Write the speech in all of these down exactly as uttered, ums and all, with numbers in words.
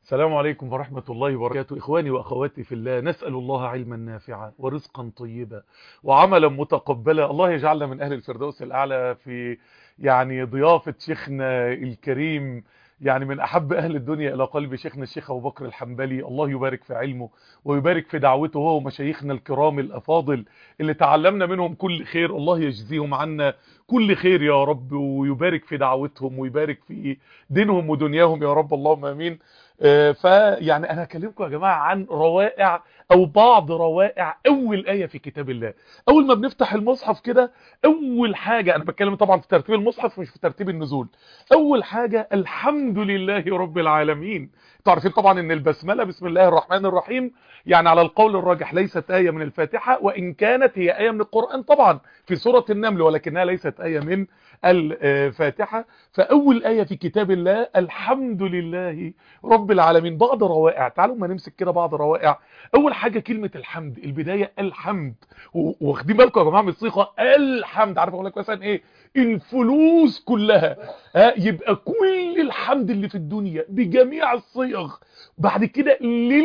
السلام عليكم ورحمة الله وبركاته. إخواني وأخواتي في الله، نسأل الله علما نافعا ورزقا طيبا وعملا متقبلا. الله يجعلنا من أهل الفردوس الأعلى في يعني ضيافة شيخنا الكريم، يعني من أحب أهل الدنيا إلى قلب شيخنا الشيخ أبو بكر الحنبلي. الله يبارك في علمه ويبارك في دعوته هو ومشايخنا الكرام الأفاضل اللي تعلمنا منهم كل خير. الله يجزيهم عنا كل خير يا رب، ويبارك في دعوتهم ويبارك في دينهم ودنياهم يا رب، اللهم امين. آه، فيعني انا هكلمكم يا جماعه عن روائع او بعض روائع اول ايه في كتاب الله. اول ما بنفتح المصحف كده، اول حاجه، انا بتكلم طبعا في ترتيب المصحف مش في ترتيب النزول، اول حاجه الحمد لله رب العالمين. تعرفين طبعا ان البسمله بسم الله الرحمن الرحيم يعني على القول الراجح ليست ايه من الفاتحه، وان كانت هي ايه من القران طبعا في سوره النمل، ولكنها ليست ايه من الفاتحه. فاول ايه في كتاب الله الحمد لله رب العالمين. بعض روائع، تعالوا ما نمسك كده بعض روائع. اول حاجه كلمه الحمد، البدايه الحمد، واخدين بالكم يا جماعه من الصيغه الحمد. عارف اقول لك مثلا ايه؟ الفلوس كلها، ها، يبقى كل الحمد اللي في الدنيا بجميع الصيغ بعد كده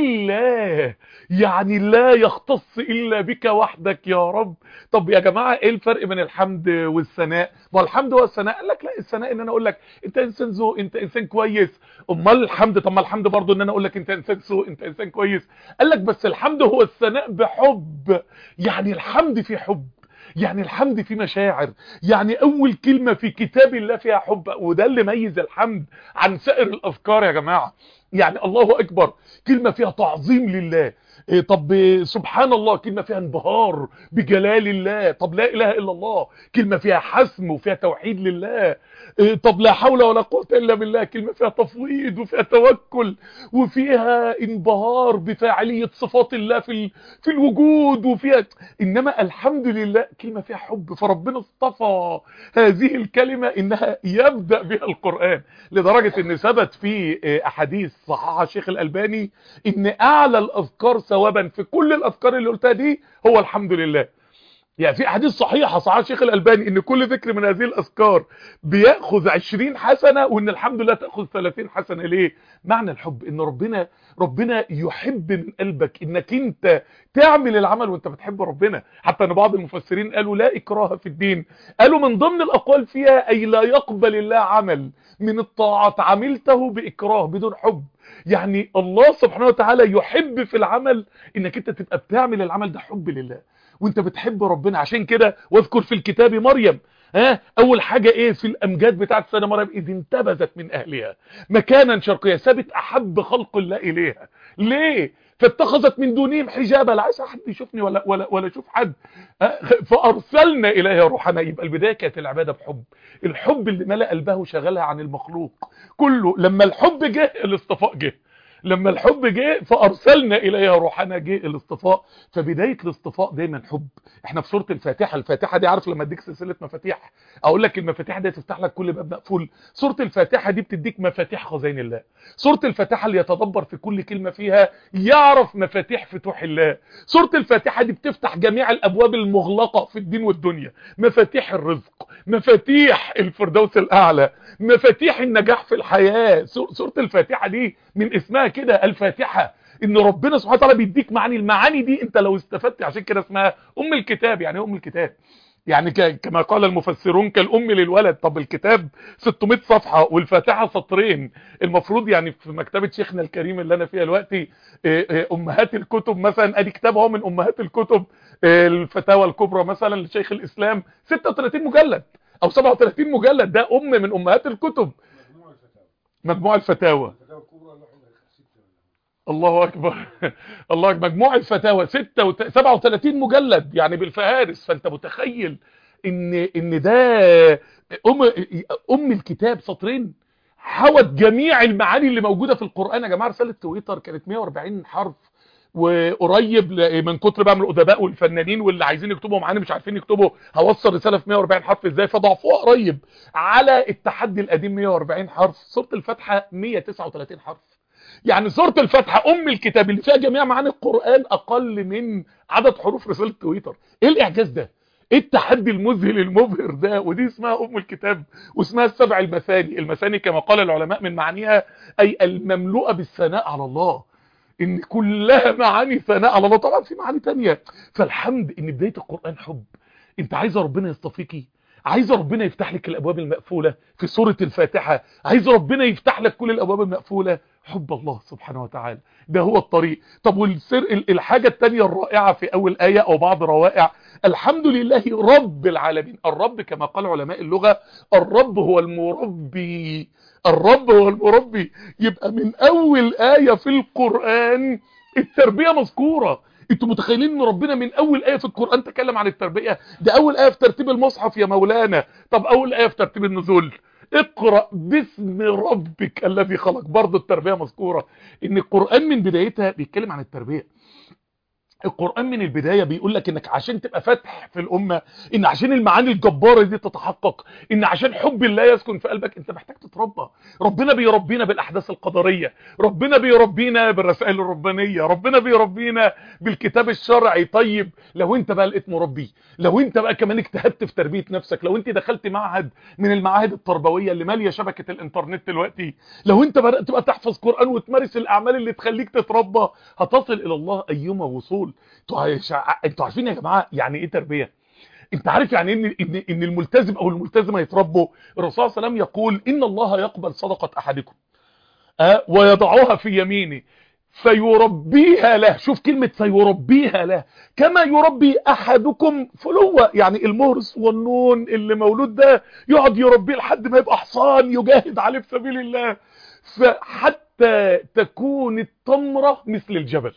لله، يعني لا يختص الا بك وحدك يا رب. طب يا جماعه ايه الفرق بين الحمد والثناء؟ ما الحمد هو الثناء. قال لك لا، الثناء ان انا اقول لك انت انسان ذوق، انت انسان كويس. امال الحمد؟ طب ما الحمد برضو ان انا اقول لك انت انسان سوء، انت انسان كويس. قال لك بس الحمد هو الثناء بحب، يعني الحمد في حب، يعني الحمد في مشاعر. يعني اول كلمة في كتاب الله فيها حب، وده اللي ميز الحمد عن سائر الاذكار يا جماعة. يعني الله اكبر كلمة فيها تعظيم لله. إيه، طب سبحان الله كلمة فيها انبهار بجلال الله. طب لا اله الا الله كلمة فيها حسم وفيها توحيد لله. إيه، طب لا حول ولا قوة الا بالله كلمة فيها تفويض وفيها توكل وفيها انبهار بفاعلية صفات الله في ال... في الوجود وفيها. انما الحمد لله كلمة فيها حب، فربنا اصطفى هذه الكلمة انها يبدأ بها القرآن، لدرجة ان ثبت في احاديث صححها الشيخ الألباني ان اعلى الاذكار ثوابا في كل الاذكار اللي قلتها دي هو الحمد لله. يعني في احاديث صحيحه صححها الشيخ الألباني ان كل ذكر من هذه الاذكار بياخذ عشرين حسنه، وان الحمد لله تاخذ ثلاثين حسنه. ليه؟ معنى الحب ان ربنا ربنا يحب من قلبك انك انت تعمل العمل وانت بتحب ربنا. حتى ان بعض المفسرين قالوا لا اكراه في الدين، قالوا من ضمن الاقوال فيها اي لا يقبل الله عمل من الطاعات عملته باكراه بدون حب. يعني الله سبحانه وتعالى يحب في العمل انك انت تبقى بتعمل العمل ده حب لله وانت بتحب ربنا. عشان كده واذكر في الكتاب مريم، ها، اول حاجة ايه في الامجاد بتاعت سيدة مريم؟ اذ انتبذت من اهلها مكانا شرقيا، سابت احب خلق الله اليها. ليه؟ فاتخذت من دونهم حجابا، لا عايز حد يشوفني ولا ولا ولا اشوف حد. فارسلنا اليها روحنا. يبقى البدايه كانت العباده بحب، الحب اللي ملأ قلبها وشغلها عن المخلوق كله. لما الحب جه الاصطفاء جه، لما الحب جه فارسلنا اليها روحنا، جه الاصطفاء. فبدايه الاصطفاء دايما حب. احنا في سوره الفاتحه، الفاتحه دي عارف لما اديك سلسله مفاتيح اقول لك المفاتيح دي تفتح لك كل باب مقفول، سوره الفاتحه دي بتديك مفاتيح خزائن الله. سوره الفاتحه اللي يتدبر في كل كلمه فيها يعرف مفاتيح فتوح الله. سوره الفاتحه دي بتفتح جميع الابواب المغلقه في الدين والدنيا، مفاتيح الرزق، مفاتيح الفردوس الاعلى، مفاتيح النجاح في الحياه. سوره الفاتحه دي من اسمها كده الفاتحة، ان ربنا سبحانه وتعالى بيديك معاني. المعاني دي انت لو استفدت، عشان كده اسمها ام الكتاب. يعني ام الكتاب يعني كما قال المفسرون كالام للولد. طب الكتاب ستمائة صفحة والفاتحة سطرين. المفروض يعني في مكتبة شيخنا الكريم اللي انا فيها دلوقتي امهات الكتب مثلا، ادي كتاب اهو من امهات الكتب، الفتاوى الكبرى مثلا لشيخ الاسلام ستة وثلاثين مجلد او سبعة وثلاثين مجلد، ده ام من امهات الكتب. مجموع الفتاوى الله اكبر الله اكبر مجموع الفتاوى ستة وت... سبعة وثلاثين مجلد يعني بالفهارس. فانت متخيل ان ان ده ام ام الكتاب سطرين حوت جميع المعاني اللي موجوده في القران. يا جماعه رساله تويتر كانت مئة وأربعين حرف، وقريب من كتر بقى من الادباء والفنانين واللي عايزين يكتبوا معانا مش عارفين يكتبوا هوصل رساله في مئة وأربعين حرف ازاي، فضعفوها قريب على التحدي القديم مئة وأربعين حرف. سوره الفاتحه مئة وتسعة وثلاثين حرف. يعني سورة الفاتحة ام الكتاب اللي فيها جميع معاني القرآن اقل من عدد حروف رسالة تويتر. ايه الاعجاز ده؟ ايه التحدي المذهل المبهر ده؟ ودي اسمها ام الكتاب واسمها السبع المثاني. المثاني كما قال العلماء من معانيها اي المملوءه بالثناء على الله، ان كلها معاني ثناء على الله. طبعا في معاني تانية. فالحمد ان بدايه القران حب. انت عايزه ربنا يصطفيكي، عايزه ربنا يفتح لك الابواب المقفوله في سوره الفاتحه، عايزه ربنا يفتح لك كل الابواب المقفوله، حب الله سبحانه وتعالى ده هو الطريق. طب والسر الحاجه الثانيه الرائعه في اول ايه او بعض روائع، الحمد لله رب العالمين. الرب كما قال علماء اللغه الرب هو المربي، الرب هو المربي. يبقى من اول ايه في القران التربيه مذكوره. انتوا متخيلين ان ربنا من اول ايه في القران تكلم عن التربيه؟ ده اول ايه في ترتيب المصحف يا مولانا. طب اول ايه في ترتيب النزول اقرأ باسم ربك الذي خلق، برضه التربيه مذكوره. ان القران من بدايتها بيتكلم عن التربيه. القرآن من البداية بيقول لك انك عشان تبقى فاتح في الأمة، ان عشان المعاني الجبارة دي تتحقق، ان عشان حب الله يسكن في قلبك، انت محتاج تتربى. ربنا بيربينا بالأحداث القدرية، ربنا بيربينا بالرسائل الربانية، ربنا بيربينا بالكتاب الشرعي. طيب لو انت بقى لقيت مربي، لو انت بقى كمان اجتهدت في تربية نفسك، لو انت دخلت معهد من المعاهد التربوية اللي مالية شبكة الانترنت دلوقتي، لو انت بدأت بقى تحفظ قرآن وتمارس الأعمال اللي تخليك تتربى، هتصل إلى الله أيما وصول. انتوا عارفين يا جماعه يعني ايه تربيه؟ انت عارف يعني ان ان ان الملتزم او الملتزمه يتربوا؟ الرسول صلى الله عليه وسلم يقول ان الله يقبل صدقه احدكم أه ويضعها في يمينه فيربيها له. شوف كلمه فيربيها له، كما يربي احدكم فلوه، يعني المهرس والنون اللي مولود ده يقعد يربيه لحد ما يبقى حصان يجاهد عليه في سبيل الله، فحتى تكون التمره مثل الجبل.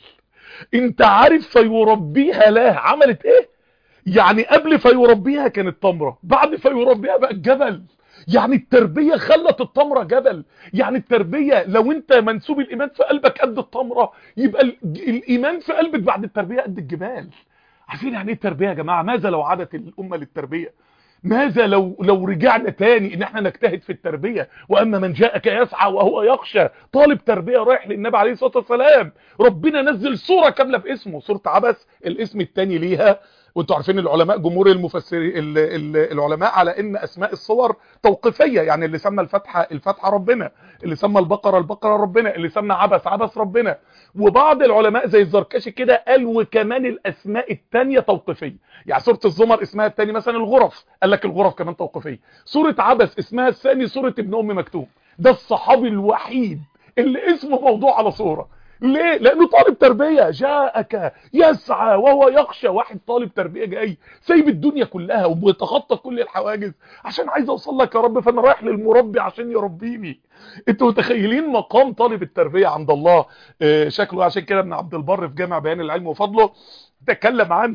انت عارف فيربيها له عملت ايه؟ يعني قبل فيربيها كانت تمرة، بعد فيربيها بقى الجبل. يعني التربية خلت التمرة جبل. يعني التربية لو انت منسوب الايمان في قلبك قد التمرة، يبقى الايمان في قلبك بعد التربية قد الجبال. عارفين يعني ايه التربية يا جماعة؟ ماذا لو عادت الامة للتربية؟ ماذا لو لو رجعنا تاني ان احنا نجتهد في التربية؟ واما من جاءك يسعى وهو يخشى، طالب تربية رايح للنبي عليه الصلاة والسلام، ربنا نزل سورة كاملة في اسمه، سورة عبس الاسم التاني ليها. وانتوا عارفين العلماء جمهور المفسرين العلماء على ان اسماء الصور توقيفية، يعني اللي سمى الفتحة الفتحة ربنا، اللي سمى البقرة البقرة ربنا، اللي سمى عبس عبس ربنا. وبعض العلماء زي الزركشي كده قال وكمان الاسماء التانية توقيفية، يعني سورة الزمر اسمها التاني مثلا الغرف، قال لك الغرف كمان توقيفية. سورة عبس اسمها الثاني سورة ابن ام مكتوم. ده الصحابي الوحيد اللي اسمه موضوع على صورة. ليه؟ لانه طالب تربية جاءك يسعى وهو يخشى. واحد طالب تربية جاي سايب الدنيا كلها وبيتخطى كل الحواجز عشان عايز اوصل لك يا رب، فانا رايح للمربي عشان يربيني. انتوا متخيلين مقام طالب التربية عند الله اه شكله؟ عشان كده ابن عبد البر في جامع بيان العلم وفضله تكلم عن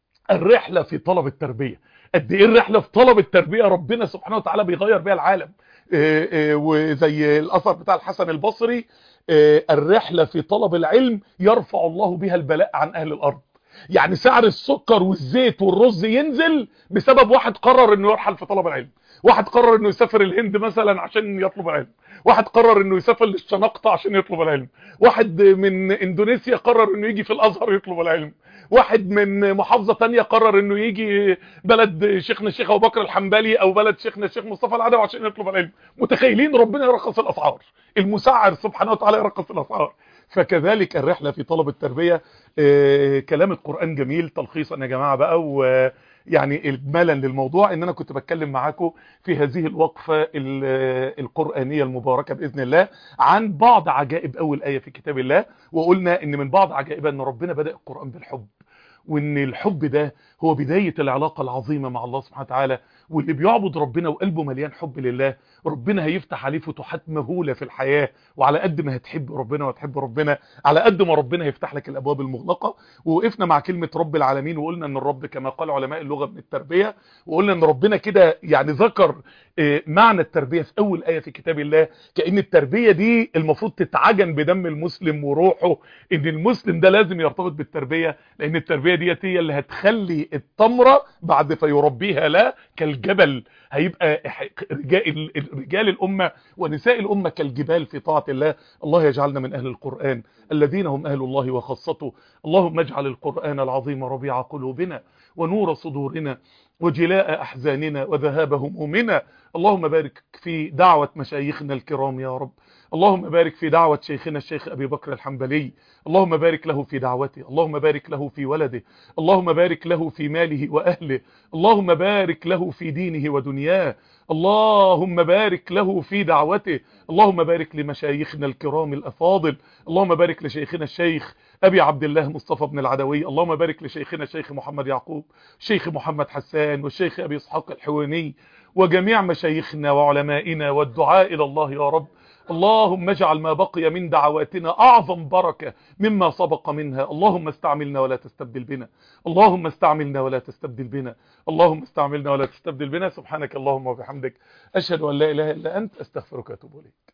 الرحلة في طلب التربية. قد ايه الرحلة في طلب التربية ربنا سبحانه وتعالى بيغير بيها العالم. اه اه وزي الاثر بتاع الحسن البصري، الرحلة في طلب العلم يرفع الله بها البلاء عن اهل الارض. يعني سعر السكر والزيت والرز ينزل بسبب واحد قرر انه يرحل في طلب العلم، واحد قرر انه يسافر الهند مثلا عشان يطلب العلم، واحد قرر انه يسافر للشنقطة عشان يطلب العلم، واحد من اندونيسيا قرر انه يجي في الازهر يطلب العلم، واحد من محافظة تانية قرر انه يجي بلد شيخنا الشيخ ابو بكر الحنبلي او بلد شيخنا الشيخ مصطفى العدوي عشان يطلب العلم. متخيلين ربنا يرخص الاسعار، المسعر سبحانه وتعالى يرخص الاسعار. فكذلك الرحلة في طلب التربية. آه كلام القرآن جميل. تلخيصا يا جماعة بقى، ويعني اجمالا للموضوع، ان انا كنت بتكلم معاكم في هذه الوقفة القرآنية المباركة بإذن الله عن بعض عجائب اول آية في كتاب الله. وقلنا ان من بعض عجائبها ان ربنا بدأ القرآن بالحب، وان الحب ده هو بداية العلاقة العظيمة مع الله سبحانه وتعالى. واللي بيعبد ربنا وقلبه مليان حب لله، ربنا هيفتح عليه فتوحات مهولة في الحياة. وعلى قد ما هتحب ربنا وتحب ربنا، على قد ما ربنا هيفتح لك الابواب المغلقة. ووقفنا مع كلمة رب العالمين، وقلنا ان الرب كما قال علماء اللغة من التربية، وقلنا ان ربنا كده يعني ذكر معنى التربية في اول آية في كتاب الله، كأن التربية دي المفروض تتعجن بدم المسلم وروحه، ان المسلم ده لازم يرتبط بالتربية، لان التربية دي هي اللي هتخلي التمرة بعد فيربيها لا كالجبل كالجبل، هيبقى رجال رجال الأمة ونساء الأمة كالجبال في طاعة الله. الله يجعلنا من أهل القرآن الذين هم أهل الله وخاصته. اللهم اجعل القرآن العظيم ربيع قلوبنا ونور صدورنا وجلاء أحزاننا وذهاب همومنا. اللهم بارك في دعوة مشايخنا الكرام يا رب. اللهم بارك في دعوة شيخنا الشيخ أبي بكر الحنبلي. اللهم بارك له في دعوته. اللهم بارك له في ولده. اللهم بارك له في ماله وأهله. اللهم بارك له في دينه ودنياه. اللهم بارك له في دعوته. اللهم بارك لمشايخنا الكرام الأفاضل. اللهم بارك لشيخنا الشيخ أبي عبد الله مصطفى بن العدوي. اللهم بارك لشيخنا الشيخ محمد يعقوب، الشيخ محمد حسان، والشيخ أبي إسحاق الحويني، وجميع مشايخنا وعلمائنا والدعاء إلى الله يا رب. اللهم اجعل ما بقي من دعواتنا أعظم بركة مما سبق منها. اللهم استعملنا ولا تستبدل بنا. اللهم استعملنا ولا تستبدل بنا. اللهم استعملنا ولا تستبدل بنا. سبحانك اللهم وبحمدك، أشهد أن لا إله إلا أنت، أستغفرك وأتوب إليك.